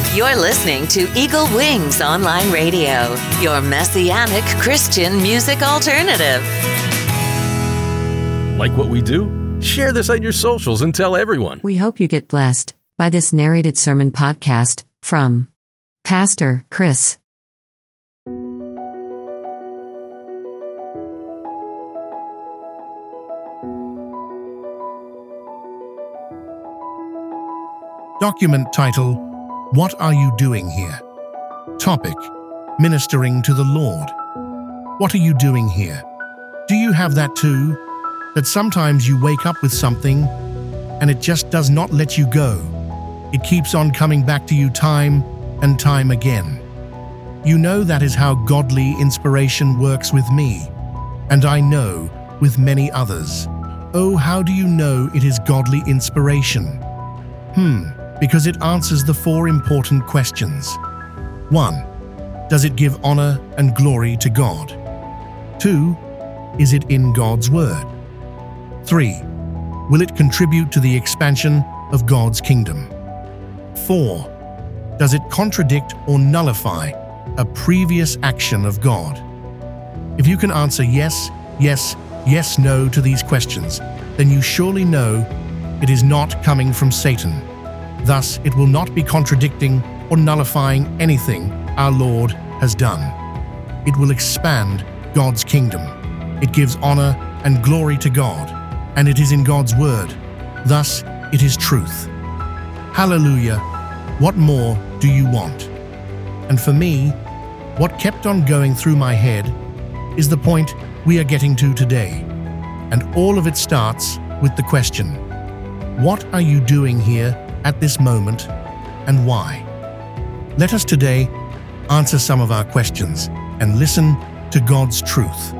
You're listening to Eagle Wings Online Radio, your messianic Christian music alternative. Like what we do? Share this on your socials and tell everyone. We hope you get blessed by this narrated sermon podcast from Pastor Chris. Document title, What Are You Doing Here? Topic, Ministering to the Lord. What are you doing here? Do you have that too? That sometimes you wake up with something and it just does not let you go. It keeps on coming back to you time and time again. You know that is how godly inspiration works with me, and I know with many others. Oh, how do you know it is godly inspiration? Because it answers the four important questions. 1. Does it give honor and glory to God? 2. Is it in God's Word? 3. Will it contribute to the expansion of God's kingdom? 4. Does it contradict or nullify a previous action of God? If you can answer yes, yes, yes, no to these questions, then you surely know it is not coming from Satan. Thus, it will not be contradicting or nullifying anything our Lord has done. It will expand God's kingdom. It gives honor and glory to God, and it is in God's Word. Thus, it is truth. Hallelujah! What more do you want? And for me, what kept on going through my head is the point we are getting to today. And all of it starts with the question, what are you doing here at this moment, and why? Let us today answer some of our questions and listen to God's truth.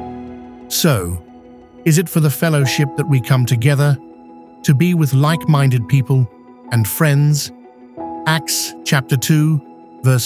So, is it for the fellowship that we come together, to be with like-minded people and friends? Acts chapter 2, verse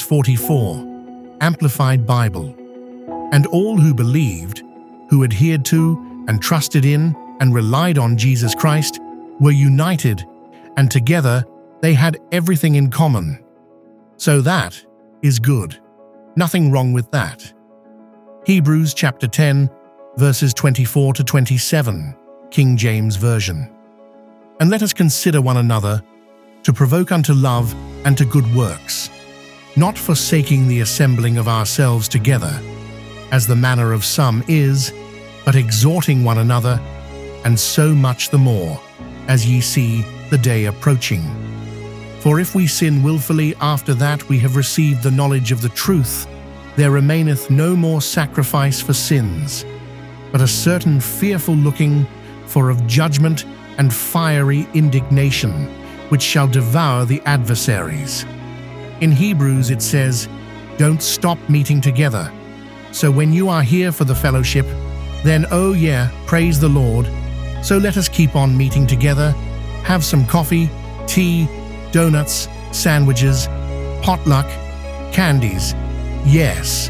44, Amplified Bible. And all who believed, who adhered to and trusted in and relied on Jesus Christ, were united, and together they had everything in common. So that is good. Nothing wrong with that. Hebrews chapter 10, verses 24 to 27, King James Version. And let us consider one another to provoke unto love and to good works, not forsaking the assembling of ourselves together, as the manner of some is, but exhorting one another, and so much the more, as ye see the day approaching. For if we sin wilfully after that we have received the knowledge of the truth, there remaineth no more sacrifice for sins, but a certain fearful looking for of judgment and fiery indignation, which shall devour the adversaries. In Hebrews it says, don't stop meeting together. So when you are here for the fellowship, then oh yeah, praise the Lord. So let us keep on meeting together, have some coffee, tea, donuts, sandwiches, potluck, candies, yes.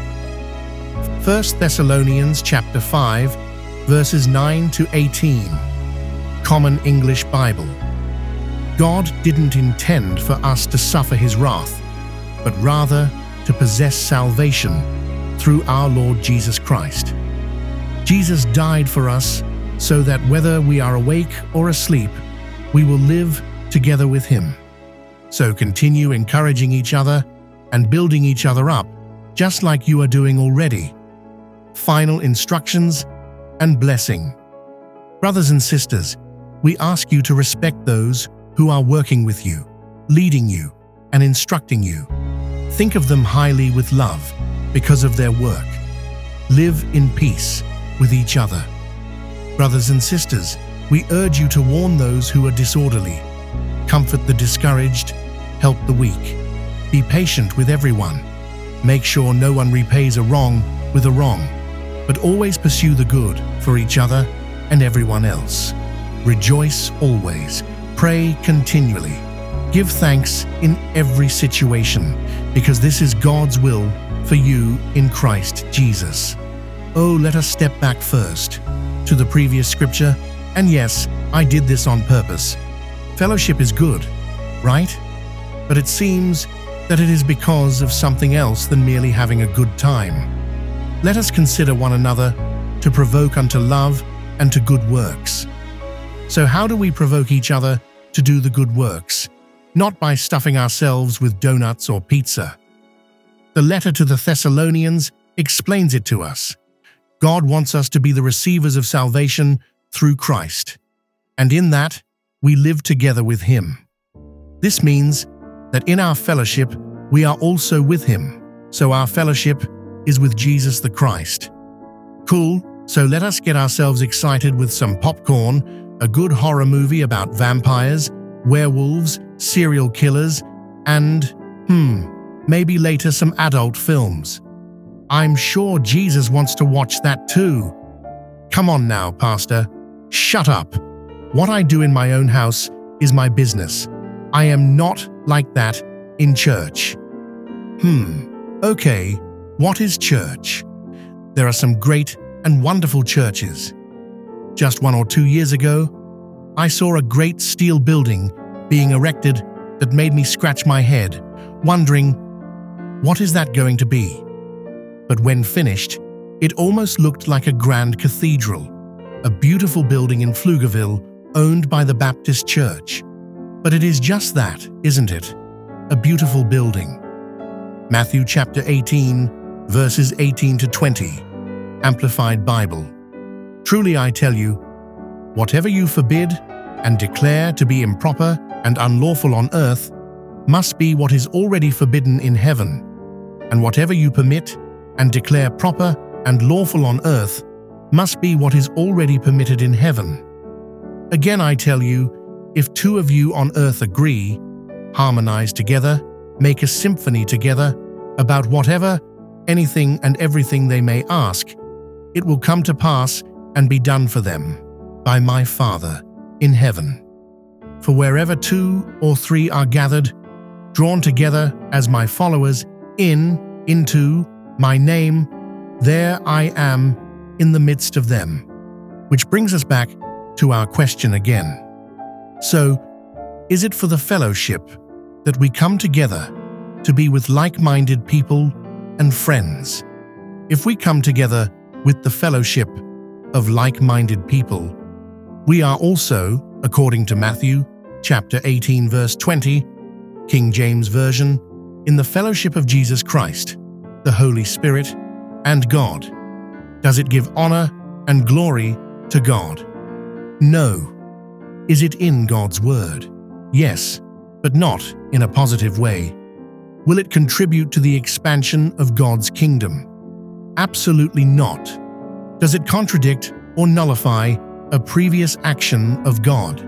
1 Thessalonians chapter 5, verses 9 to 18, Common English Bible. God didn't intend for us to suffer His wrath, but rather to possess salvation through our Lord Jesus Christ. Jesus died for us so that whether we are awake or asleep, we will live together with Him. So continue encouraging each other and building each other up, just like you are doing already. Final instructions and blessing. Brothers and sisters, we ask you to respect those who are working with you, leading you, and instructing you. Think of them highly with love because of their work. Live in peace with each other. Brothers and sisters, we urge you to warn those who are disorderly, comfort the discouraged, help the weak. Be patient with everyone. Make sure no one repays a wrong with a wrong, but always pursue the good for each other and everyone else. Rejoice always. Pray continually. Give thanks in every situation, because this is God's will for you in Christ Jesus. Oh, let us step back first to the previous scripture, and yes, I did this on purpose. Fellowship is good, right? But it seems that it is because of something else than merely having a good time. Let us consider one another to provoke unto love and to good works. So how do we provoke each other to do the good works? Not by stuffing ourselves with donuts or pizza. The letter to the Thessalonians explains it to us. God wants us to be the receivers of salvation through Christ, and in that we live together with Him. This means that in our fellowship we are also with Him, so our fellowship is with Jesus the Christ. Cool, so let us get ourselves excited with some popcorn, a good horror movie about vampires, werewolves, serial killers, and, maybe later some adult films. I'm sure Jesus wants to watch that too. Come on now, Pastor. Shut up. What I do in my own house is my business. I am not like that in church. Okay, what is church? There are some great and wonderful churches. Just 1 or 2 years ago, I saw a great steel building being erected that made me scratch my head, wondering, what is that going to be? But when finished, it almost looked like a grand cathedral, a beautiful building in Pflugerville owned by the Baptist Church. But it is just that, isn't it? A beautiful building. Matthew chapter 18, verses 18 to 20, Amplified Bible. Truly I tell you, whatever you forbid and declare to be improper and unlawful on earth must be what is already forbidden in heaven, and whatever you permit and declare proper and lawful on earth must be what is already permitted in heaven. Again I tell you, if 2 of you on earth agree, harmonize together, make a symphony together, about whatever, anything and everything they may ask, it will come to pass and be done for them by my Father in heaven. For wherever 2 or 3 are gathered, drawn together as my followers into my name, there I am in the midst of them. Which brings us back to our question again. So, is it for the fellowship that we come together to be with like-minded people and friends? If we come together with the fellowship of like-minded people, we are also, according to Matthew chapter 18 verse 20, King James Version, in the fellowship of Jesus Christ, the Holy Spirit, and God. Does it give honor and glory to God? No. Is it in God's Word? Yes, but not in a positive way. Will it contribute to the expansion of God's kingdom? Absolutely not. Does it contradict or nullify a previous action of God?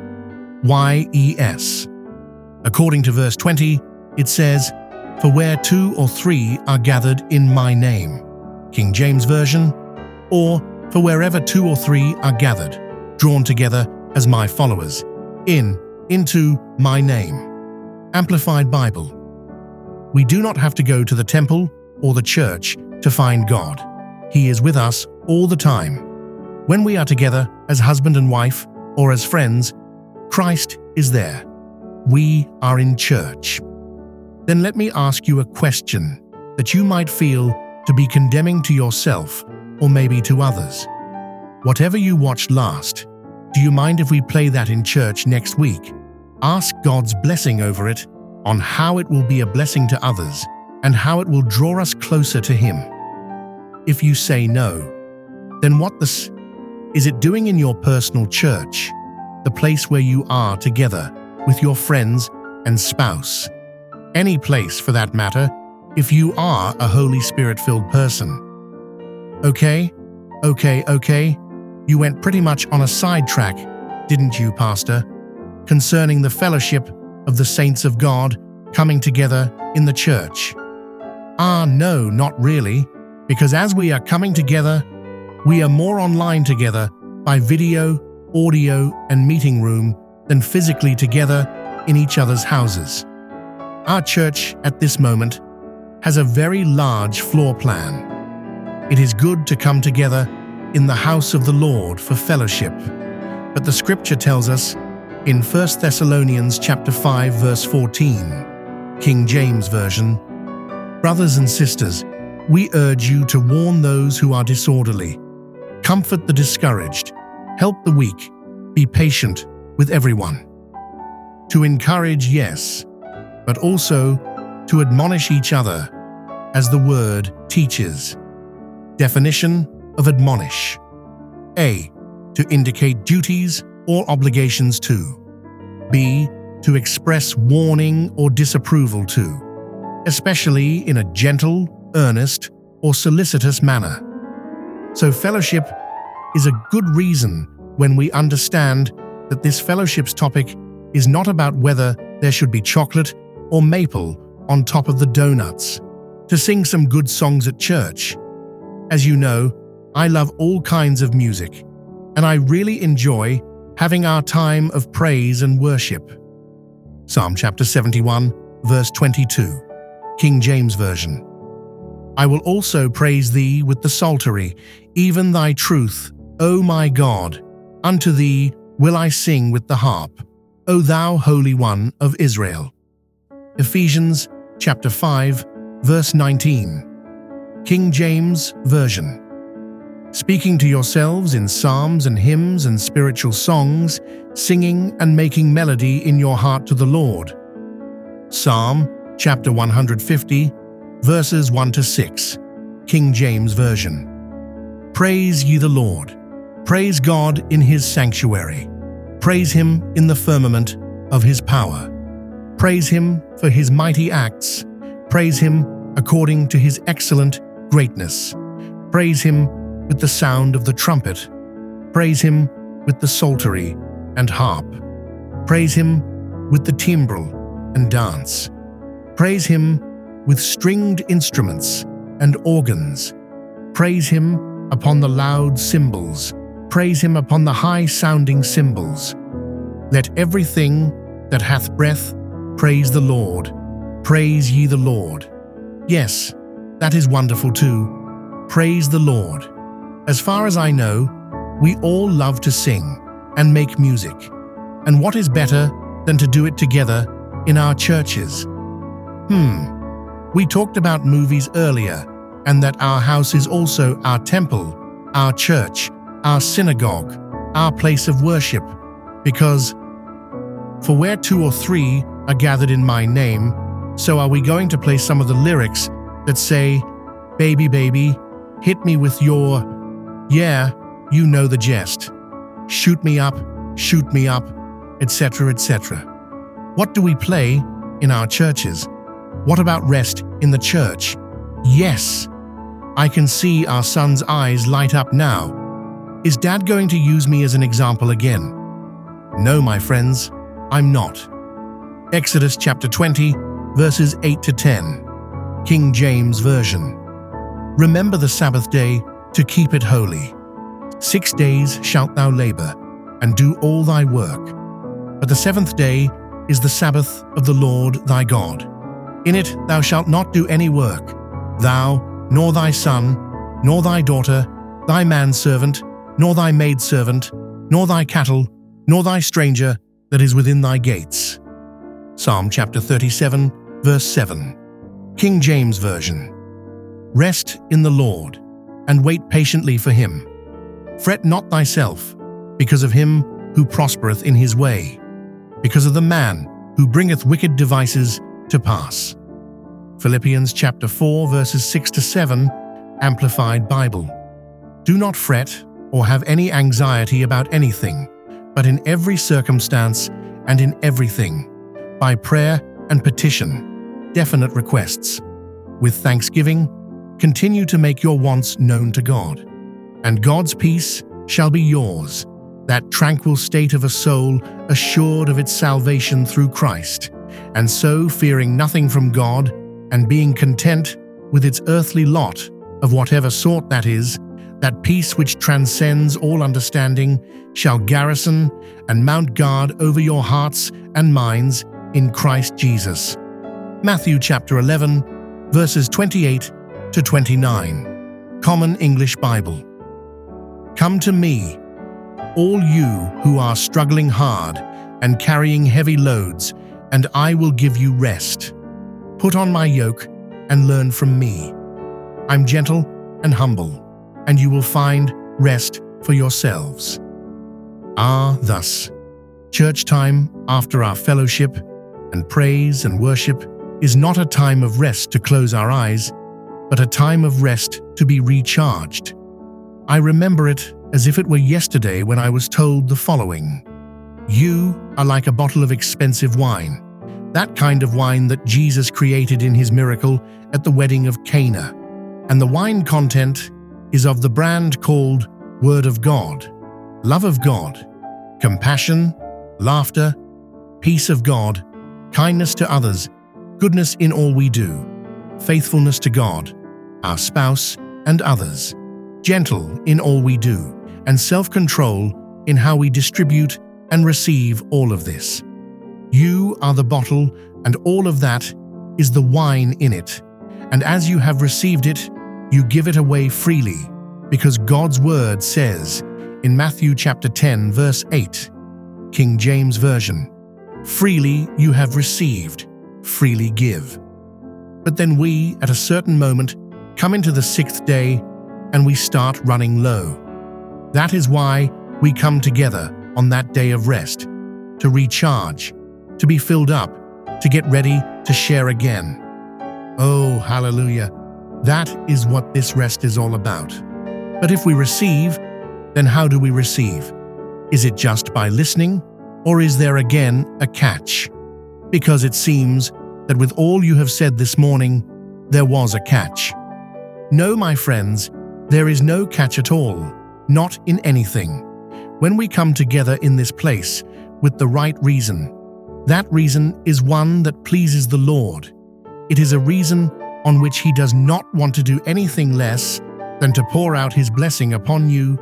Yes. According to verse 20, it says, "For where 2 or 3 are gathered in my name," King James Version, or "For wherever 2 or 3 are gathered, drawn together as my followers, into my name," Amplified Bible. We do not have to go to the temple or the church to find God. He is with us all the time. When we are together as husband and wife or as friends, Christ is there. We are in church. Then let me ask you a question that you might feel to be condemning to yourself or maybe to others. Whatever you watched last, do you mind if we play that in church next week? Ask God's blessing over it, on how it will be a blessing to others and how it will draw us closer to Him. If you say no, then what is it doing in your personal church, the place where you are together with your friends and spouse? Any place for that matter, if you are a Holy Spirit-filled person. Okay. You went pretty much on a sidetrack, didn't you, Pastor? Concerning the fellowship of the saints of God coming together in the church. No, not really, because as we are coming together, we are more online together by video, audio, and meeting room than physically together in each other's houses. Our church at this moment has a very large floor plan. It is good to come together in the house of the Lord for fellowship, but the scripture tells us in 1 Thessalonians chapter 5 verse 14, King James Version. Brothers and sisters, we urge you to warn those who are disorderly, comfort the discouraged, help the weak, be patient with everyone. To encourage, yes, but also to admonish each other, as the word teaches. Definition of admonish. A. To indicate duties or obligations to. B. To express warning or disapproval to, especially in a gentle, earnest, or solicitous manner. So fellowship is a good reason when we understand that this fellowship's topic is not about whether there should be chocolate or maple on top of the donuts, to sing some good songs at church. As you know, I love all kinds of music, and I really enjoy having our time of praise and worship. Psalm chapter 71, verse 22, King James Version. I will also praise thee with the psaltery, even thy truth, O my God. Unto thee will I sing with the harp, O thou Holy One of Israel. Ephesians chapter 5, verse 19, King James Version. Speaking to yourselves in psalms and hymns and spiritual songs, singing and making melody in your heart to the Lord. Psalm chapter 150, verses 1 to 6, King James Version. Praise ye the Lord. Praise God in his sanctuary. Praise him in the firmament of his power. Praise him for his mighty acts. Praise him according to his excellent greatness. Praise him with the sound of the trumpet. Praise him with the psaltery and harp. Praise him with the timbrel and dance. Praise him with stringed instruments and organs. Praise him upon the loud cymbals. Praise him upon the high-sounding cymbals. Let everything that hath breath praise the Lord. Praise ye the Lord. Yes, that is wonderful too. Praise the Lord. As far as I know, we all love to sing and make music. And what is better than to do it together in our churches? We talked about movies earlier, and that our house is also our temple, our church, our synagogue, our place of worship, because for where 2 or 3 are gathered in my name, so are we going to play some of the lyrics that say, baby, baby, hit me with your, yeah, you know the jest, shoot me up, etc., etc. What do we play in our churches? What about rest in the church? Yes, I can see our son's eyes light up now. Is Dad going to use me as an example again? No, my friends, I'm not. Exodus chapter 20, verses 8 to 10, King James Version. Remember the Sabbath day to keep it holy. 6 days shalt thou labor, and do all thy work. But the 7th day is the Sabbath of the Lord thy God. In it thou shalt not do any work, thou, nor thy son, nor thy daughter, thy manservant, nor thy maidservant, nor thy cattle, nor thy stranger that is within thy gates. Psalm chapter 37, verse 7, King James Version. Rest in the Lord, and wait patiently for him. Fret not thyself, because of him who prospereth in his way, because of the man who bringeth wicked devices to pass. Philippians chapter 4, verses 6 to 7, Amplified Bible. Do not fret or have any anxiety about anything, but in every circumstance and in everything, by prayer and petition, definite requests, with thanksgiving, continue to make your wants known to God. And God's peace shall be yours, that tranquil state of a soul assured of its salvation through Christ, and so fearing nothing from God, and being content with its earthly lot of whatever sort that is, that peace which transcends all understanding shall garrison and mount guard over your hearts and minds in Christ Jesus. Matthew chapter 11, verses 28 to 29, Common English Bible. Come to me, all you who are struggling hard and carrying heavy loads, and I will give you rest. Put on my yoke and learn from me. I'm gentle and humble, and you will find rest for yourselves. Thus, church time after our fellowship and praise and worship is not a time of rest to close our eyes, but a time of rest to be recharged. I remember it as if it were yesterday when I was told the following: "You are like a bottle of expensive wine, that kind of wine that Jesus created in his miracle at the wedding of Cana. And the wine content is of the brand called Word of God, love of God, compassion, laughter, peace of God, kindness to others, goodness in all we do, faithfulness to God, our spouse, and others, gentle in all we do, and self-control in how we distribute and receive all of this. You are the bottle, and all of that is the wine in it. And as you have received it, you give it away freely, because God's word says in Matthew chapter 10, verse 8, King James Version, "Freely you have received, freely give." But then we, at a certain moment, come into the sixth day and we start running low. That is why we come together on that day of rest, to recharge, to be filled up, to get ready to share again. Oh, hallelujah. That is what this rest is all about. But if we receive, then how do we receive? Is it just by listening, or is there again a catch? Because it seems that with all you have said this morning, there was a catch. No, my friends, there is no catch at all, not in anything. When we come together in this place with the right reason, that reason is one that pleases the Lord. It is a reason on which He does not want to do anything less than to pour out His blessing upon you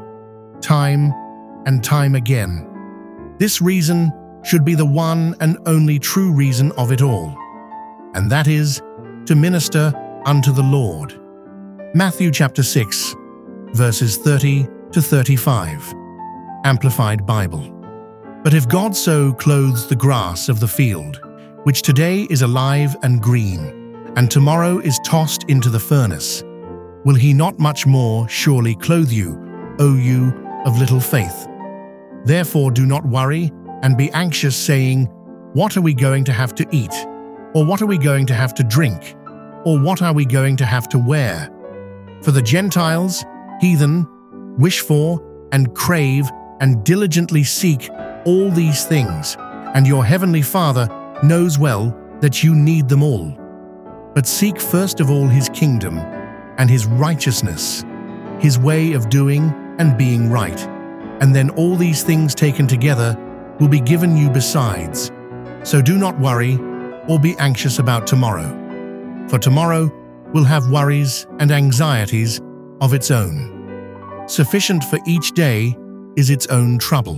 time and time again. This reason should be the one and only true reason of it all, and that is to minister unto the Lord. Matthew chapter 6, verses 30 to 35, Amplified Bible. But if God so clothes the grass of the field, which today is alive and green, and tomorrow is tossed into the furnace, will He not much more surely clothe you, O you of little faith? Therefore do not worry and be anxious, saying, What are we going to have to eat? Or what are we going to have to drink? Or what are we going to have to wear? For the Gentiles, heathen, wish for and crave and diligently seek all these things, and your heavenly Father knows well that you need them all. But seek first of all His kingdom and His righteousness, His way of doing and being right, and then all these things taken together will be given you besides. So do not worry or be anxious about tomorrow, for tomorrow will have worries and anxieties of its own. Sufficient for each day is its own trouble.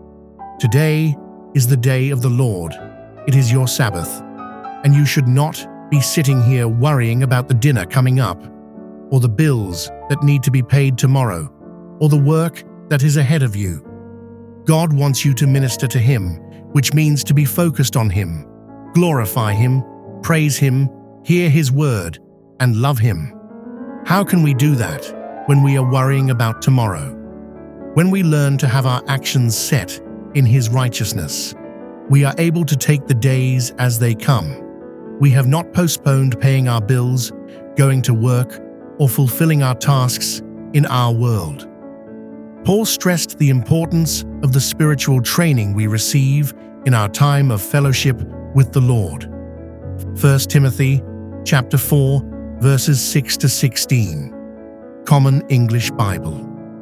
Today is the day of the Lord. It is your Sabbath, and you should not be sitting here worrying about the dinner coming up, or the bills that need to be paid tomorrow, or the work that is ahead of you. God wants you to minister to Him, which means to be focused on Him, glorify Him, praise Him, hear His word, and love Him. How can we do that when we are worrying about tomorrow? When we learn to have our actions set in His righteousness, we are able to take the days as they come. We have not postponed paying our bills, going to work, or fulfilling our tasks in our world. Paul stressed the importance of the spiritual training we receive in our time of fellowship with the Lord. 1 Timothy chapter 4, verses 6 to 16, Common English Bible.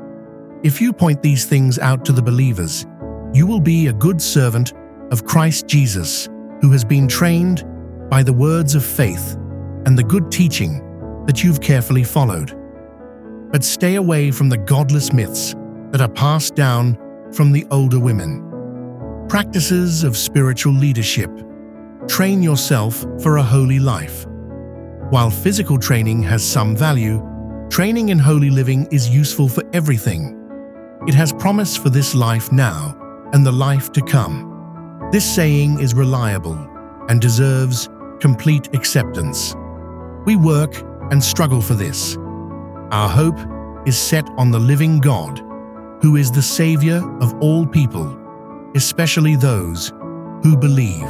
If you point these things out to the believers, you will be a good servant of Christ Jesus, who has been trained by the words of faith and the good teaching that you've carefully followed. But stay away from the godless myths that are passed down from the older women. Practices of spiritual leadership. Train yourself for a holy life. While physical training has some value, training in holy living is useful for everything. It has promise for this life now and the life to come. This saying is reliable and deserves complete acceptance. We work and struggle for this. Our hope is set on the living God, who is the Savior of all people, especially those who believe.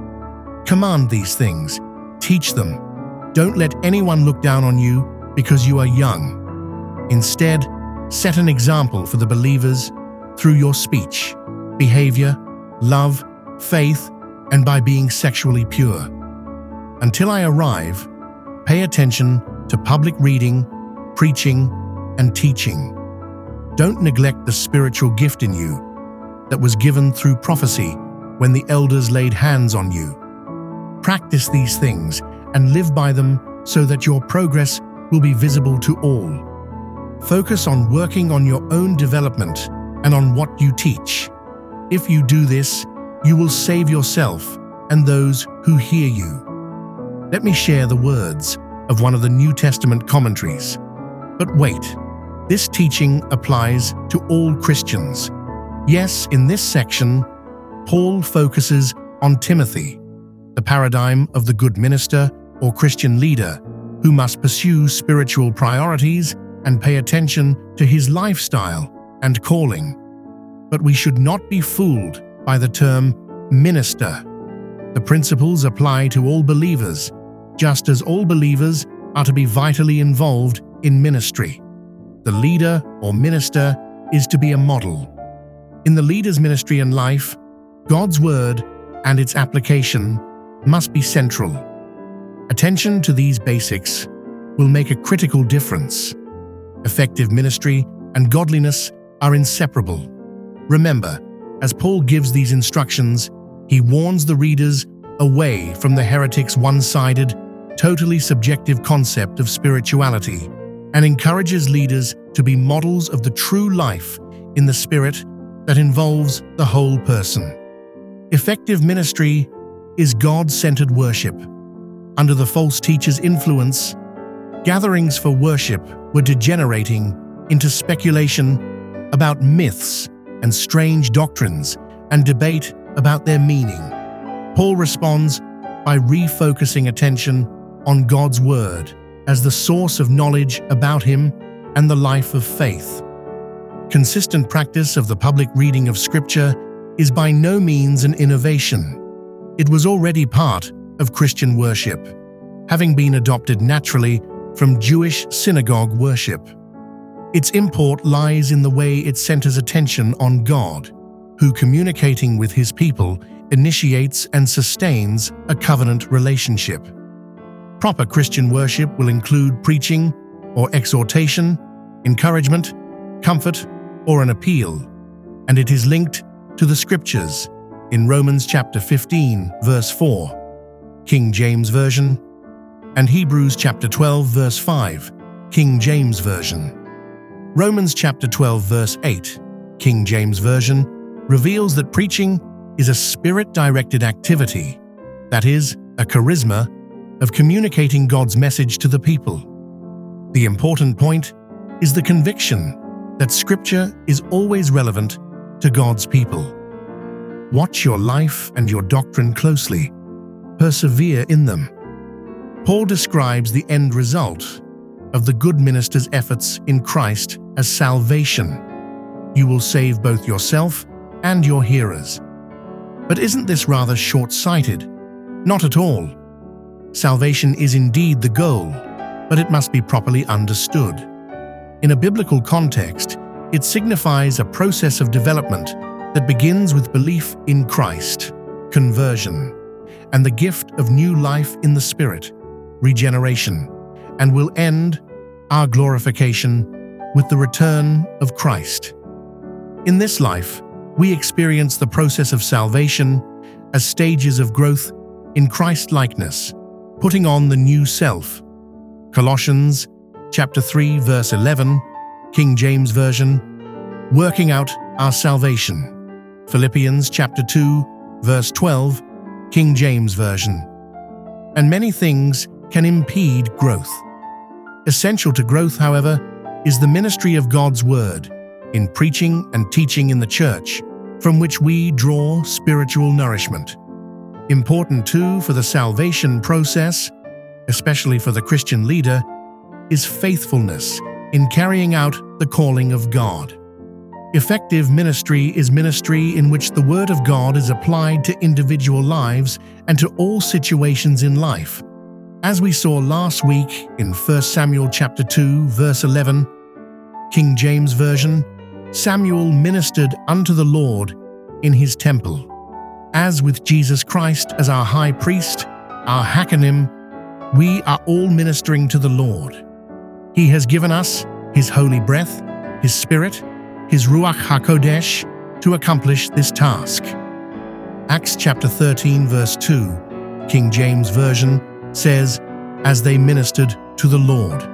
Command these things, teach them. Don't let anyone look down on you because you are young. Instead, set an example for the believers through your speech, behavior, love, faith, and by being sexually pure. Until I arrive, pay attention to public reading, preaching, and teaching. Don't neglect the spiritual gift in you that was given through prophecy when the elders laid hands on you. Practice these things and live by them so that your progress will be visible to all. Focus on working on your own development and on what you teach. If you do this, you will save yourself and those who hear you. Let me share the words of one of the New Testament commentaries. But wait, this teaching applies to all Christians. Yes, in this section, Paul focuses on Timothy, the paradigm of the good minister or Christian leader who must pursue spiritual priorities and pay attention to his lifestyle and calling. But we should not be fooled by the term minister. The principles apply to all believers, just as all believers are to be vitally involved in ministry. The leader or minister is to be a model. In the leader's ministry and life, God's word and its application must be central. Attention to these basics will make a critical difference. Effective ministry and godliness are inseparable. Remember, as Paul gives these instructions, he warns the readers away from the heretic's one-sided, totally subjective concept of spirituality and encourages leaders to be models of the true life in the Spirit that involves the whole person. Effective ministry is God-centered worship. Under the false teacher's influence, gatherings for worship were degenerating into speculation about myths and strange doctrines and debate about their meaning. Paul responds by refocusing attention on God's Word as the source of knowledge about Him and the life of faith. Consistent practice of the public reading of Scripture is by no means an innovation. It was already part of Christian worship, having been adopted naturally from Jewish synagogue worship. Its import lies in the way it centers attention on God, who, communicating with His people, initiates and sustains a covenant relationship. Proper Christian worship will include preaching or exhortation, encouragement, comfort, or an appeal, and it is linked to the Scriptures in Romans chapter 15, verse 4, King James Version, and Hebrews chapter 12, verse 5, King James Version. Romans chapter 12, verse 8, King James Version, reveals that preaching is a spirit-directed activity, that is, a charisma of communicating God's message to the people. The important point is the conviction that Scripture is always relevant to God's people. Watch your life and your doctrine closely. Persevere in them. Paul describes the end result of the good minister's efforts in Christ as salvation. You will save both yourself and your hearers. But isn't this rather short-sighted? Not at all. Salvation is indeed the goal, but it must be properly understood. In a biblical context, it signifies a process of development that begins with belief in Christ, conversion, and the gift of new life in the Spirit, regeneration, and will end our glorification with the return of Christ. In this life, we experience the process of salvation as stages of growth in Christ-likeness, putting on the new self. Colossians chapter 3, verse 11, King James Version, working out our salvation. Philippians chapter 2, verse 12, King James Version. And many things can impede growth. Essential to growth, however, is the ministry of God's Word in preaching and teaching in the church, from which we draw spiritual nourishment. Important too for the salvation process, especially for the Christian leader, is faithfulness in carrying out the calling of God. Effective ministry is ministry in which the Word of God is applied to individual lives and to all situations in life. As we saw last week in 1 Samuel chapter 2, verse 11, King James Version, Samuel ministered unto the Lord in his temple. As with Jesus Christ as our high priest, our Hakenim, we are all ministering to the Lord. He has given us His holy breath, His Spirit, His Ruach HaKodesh to accomplish this task. Acts chapter 13 verse 2, King James Version, says, as they ministered to the Lord.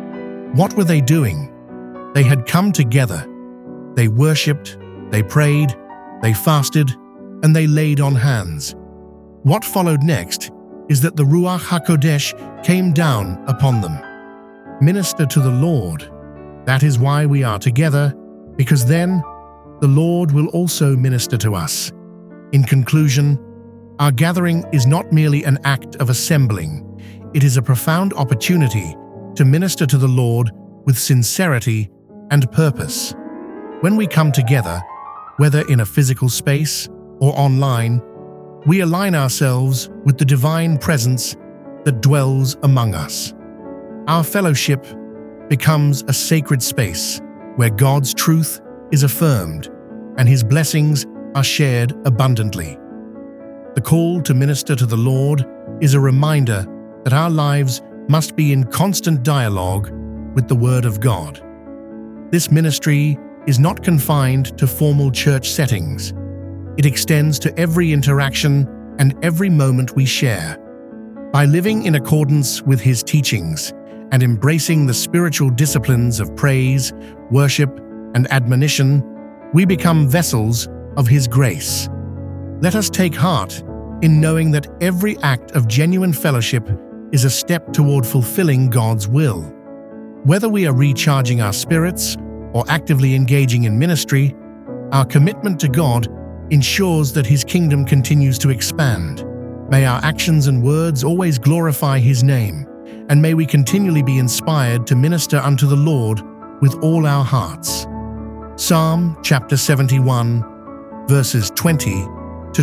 What were they doing? They had come together. They worshipped, they prayed, they fasted, and they laid on hands. What followed next is that the Ruach HaKodesh came down upon them. Minister to the Lord. That is why we are together, because then the Lord will also minister to us. In conclusion, our gathering is not merely an act of assembling. It is a profound opportunity to minister to the Lord with sincerity and purpose. When we come together, whether in a physical space or online, we align ourselves with the divine presence that dwells among us. Our fellowship becomes a sacred space where God's truth is affirmed and His blessings are shared abundantly. The call to minister to the Lord is a reminder that our lives must be in constant dialogue with the Word of God. This ministry is not confined to formal church settings. It extends to every interaction and every moment we share. By living in accordance with His teachings and embracing the spiritual disciplines of praise, worship, and admonition, we become vessels of His grace. Let us take heart in knowing that every act of genuine fellowship is a step toward fulfilling God's will. Whether we are recharging our spirits or actively engaging in ministry, our commitment to God ensures that His kingdom continues to expand. May our actions and words always glorify His name, and may we continually be inspired to minister unto the Lord with all our hearts. Psalm chapter 71, verses 20 to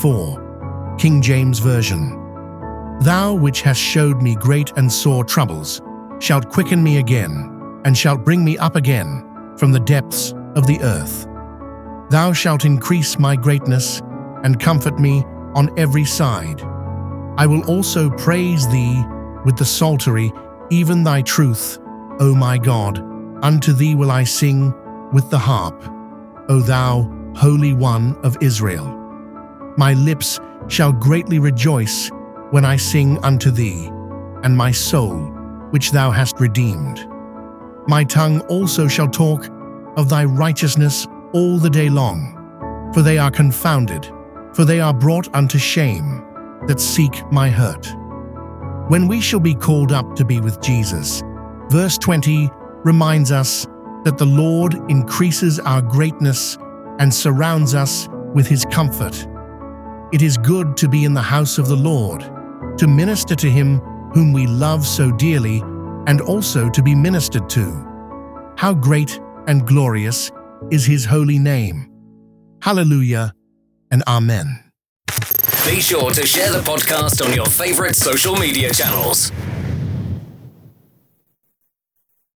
24, King James Version. Thou which hast showed me great and sore troubles, shalt quicken me again, and shalt bring me up again from the depths of the earth. Thou shalt increase my greatness, and comfort me on every side. I will also praise Thee with the psaltery, even Thy truth, O my God. Unto Thee will I sing with the harp, O Thou, Holy One of Israel. My lips shall greatly rejoice when I sing unto Thee, and my soul, which Thou hast redeemed. My tongue also shall talk of Thy righteousness all the day long, for they are confounded, for they are brought unto shame, that seek my hurt. When we shall be called up to be with Jesus, verse 20 reminds us that the Lord increases our greatness and surrounds us with His comfort. It is good to be in the house of the Lord, to minister to Him whom we love so dearly, and also to be ministered to. How great and glorious is His holy name. Hallelujah and Amen. Be sure to share the podcast on your favorite social media channels.